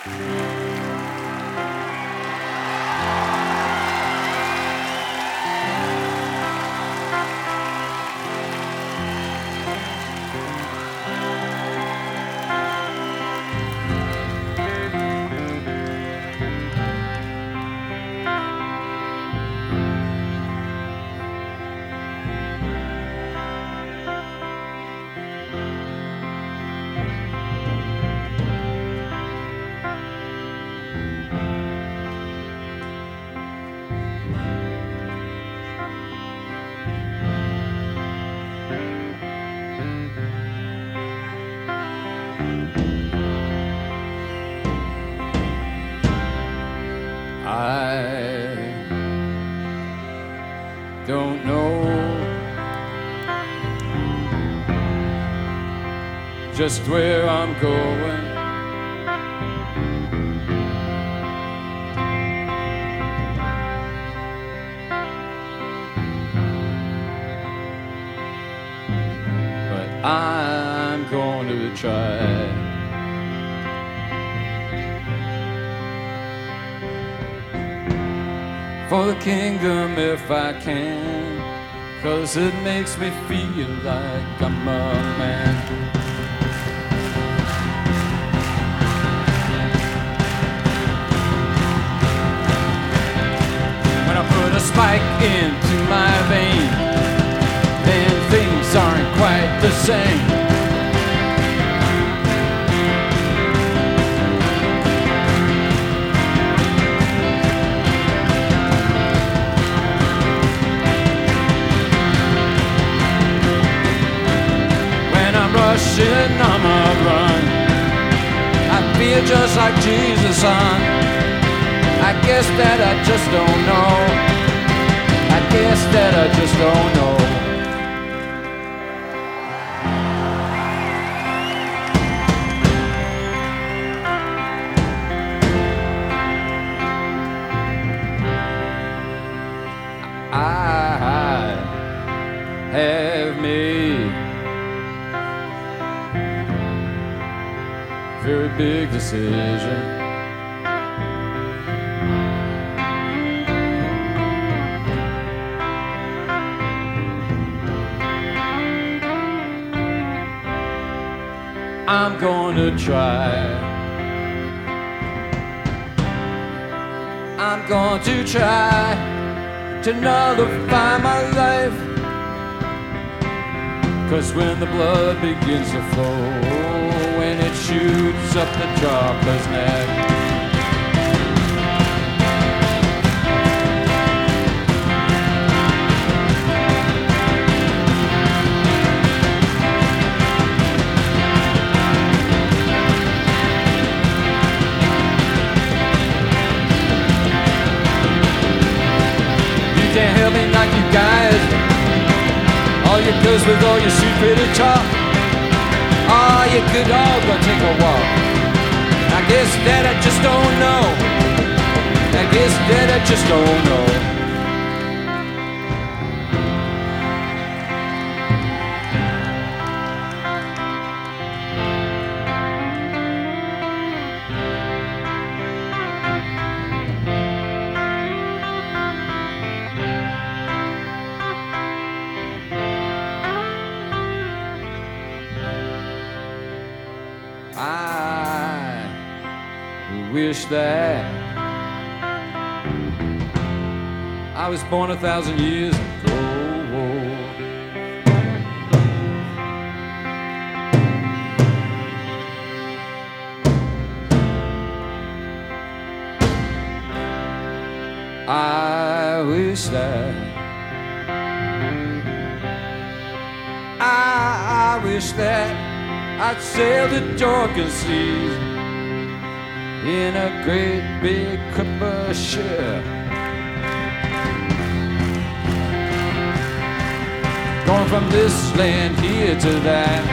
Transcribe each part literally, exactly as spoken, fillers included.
I don't know just where I'm going. But I'm going to try. For the kingdom if I can, 'cause it makes me feel like I'm a man. When I put a spike into my vein, then things aren't quite the same. Rushing on my run, I feel just like Jesus, son. I guess that I just don't know. I guess that I just don't know. I have made very big decision. I'm going to try. I'm going to try to nullify my life. 'Cause when the blood begins to flow, when it shoots up the dropper's neck, you can't help me like you guys, all you girls with all your sweet pretty talk. Oh, you could all go take a walk. I guess that I just don't know. I guess that I just don't know. I wish that I was born a thousand years ago. I wish that I, I wish that I'd sail the Dorcan seas in a great big clipper ship, going from this land here to that.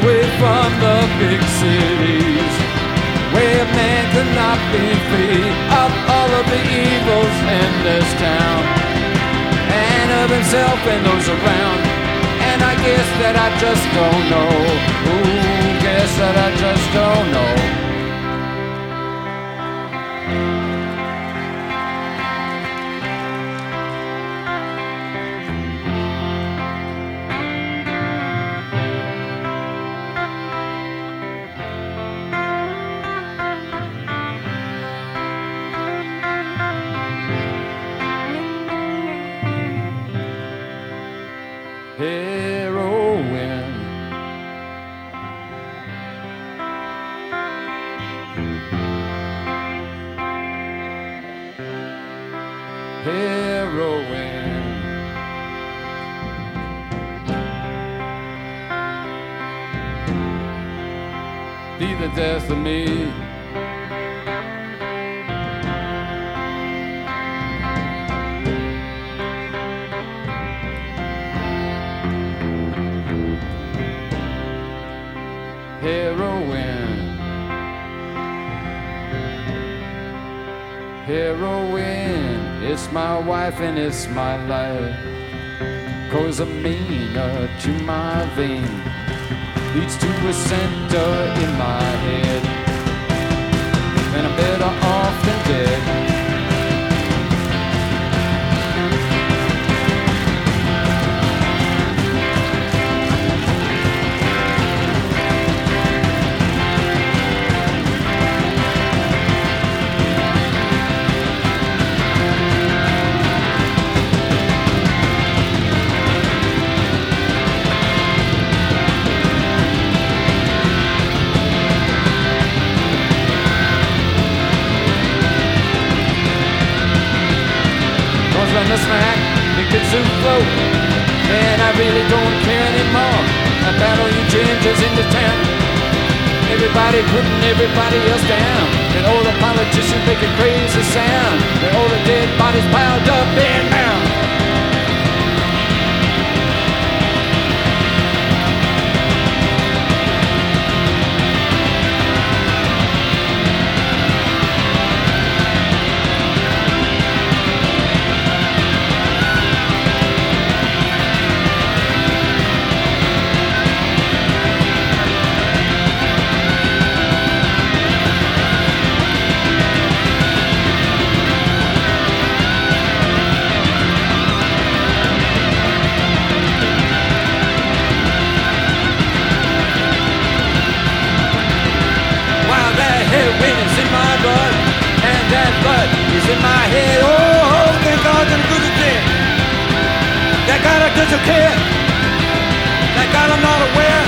away from the big cities, where man could not be free of all of the evils in this town, and of himself and those around. And I guess that I just don't know. Ooh, guess that I just don't know. Heroin, heroin, be the death of me. Heroin, heroin, it's my wife and it's my life. Cause a meaner to my vein leads to a center in my head, and I'm better off than dead. When the smack begins to flow, man, I really don't care anymore about all you gingers in the town. Everybody putting everybody else down, and all the politicians making crazy sound, and all the dead bodies piled up in mound. In my head, oh, thank God that I'm good at that. Thank God I doesn't care. Thank God I'm not aware.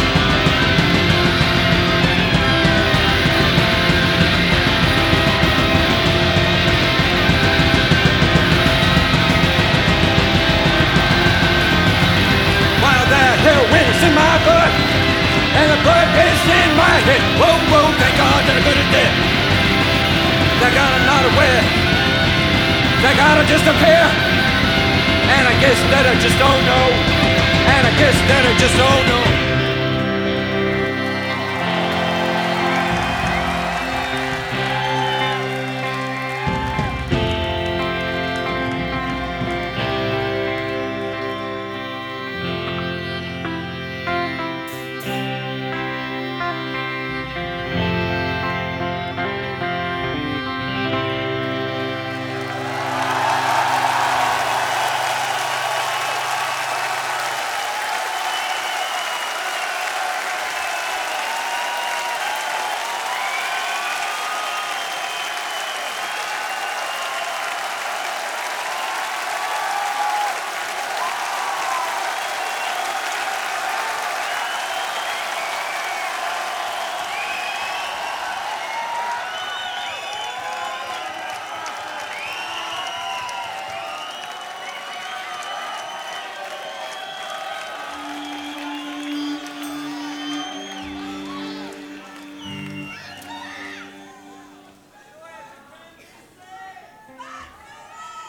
While that heroin is in my blood, and the blood is in my head. Whoa, whoa, thank God that I'm good at that. Thank God I'm not aware. Thank God I just don't care. And I guess that I just don't know. And I guess that I just don't know.